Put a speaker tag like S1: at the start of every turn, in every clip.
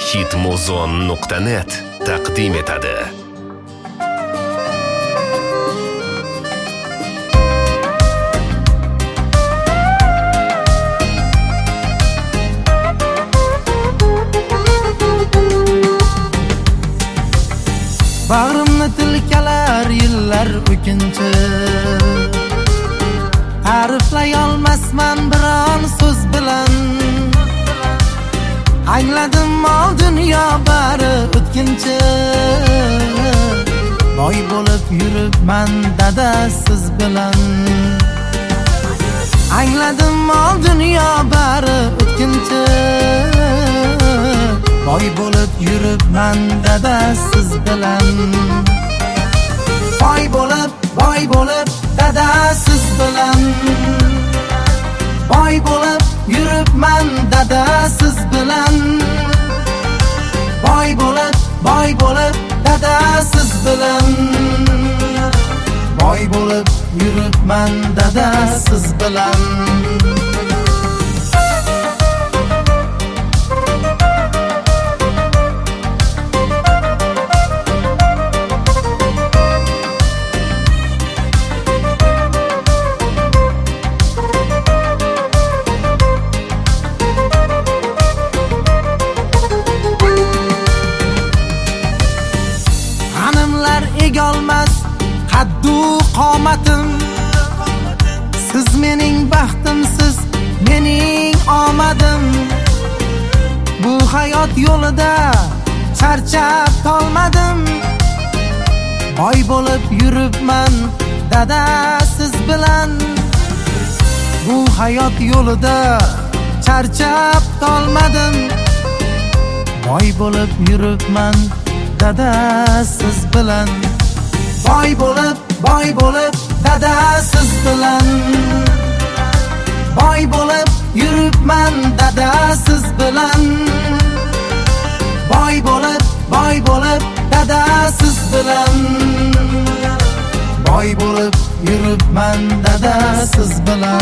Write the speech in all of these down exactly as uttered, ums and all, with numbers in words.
S1: hitmuzon nuqta net taqdim etadi.
S2: Bag'rimni tilkalar yillar o'kinchi, ta'riflay olmasman biron so'z bilan. Angladim mol dunyo bari o'tkinchi, boy bo'lib yuribman dada siz bilan. Angladim mol dunyo bari o'tkinchi, boy bo'lib yuribman dada siz bilan. Boy bo'lib, boy bo'lib dada siz bilan. Boy bo'lib yuribman dada siz bilan. Boy bo'lib, boy bo'lib dada siz bilan. Boy bo'lib yuribman dada siz bilan. Egolmas qaddu qomatim, siz mening baxtimsiz, mening omadim. Bu hayot yo'lida charchab tolmadim. Boy bo'lib yuribman dada siz bilan. Bu hayot yo'lida charchab tolmadim. Boy bo'lib yuribman dada siz bilan. Boy bo'lib, boy bo'lib dada siz bilan. Boy bo'lib yuribman dada siz bilan. Boy bo'lib, boy bo'lib dada siz bilan. Boy bo'lib yuribman dada siz bilan.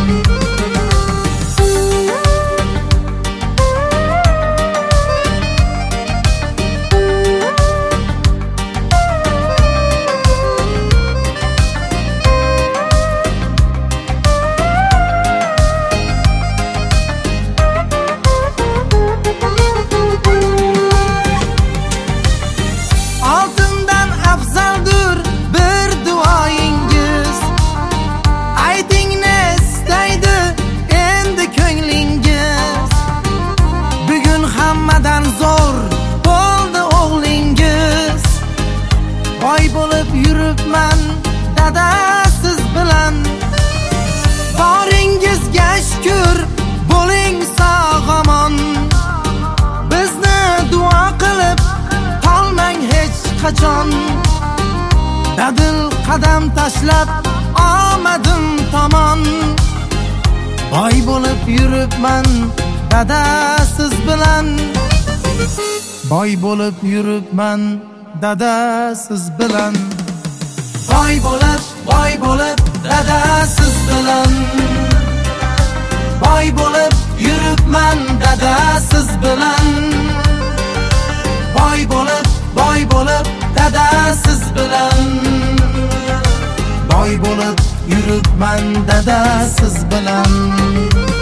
S2: Zo'r bo'ldi o'g'lingiz. Boy bo'lib yuribman dada siz bilan. Boringizga shukr, bo'ling sog'-omon. Bizni duo qilib qolmang hech qachon. Dadil qadam tashlab omadim tomon. Boy bo'lib yuribman dada siz bilan. Boy bo'lib yuribman dada siz bilan. Boy bo'lib, boy bo'lib dada siz bilan. Boy bo'lib yuribman dada siz bilan. Boy bo'lib, boy bo'lib dada siz bilan. Boy bo'lib yuribman dada siz bilan.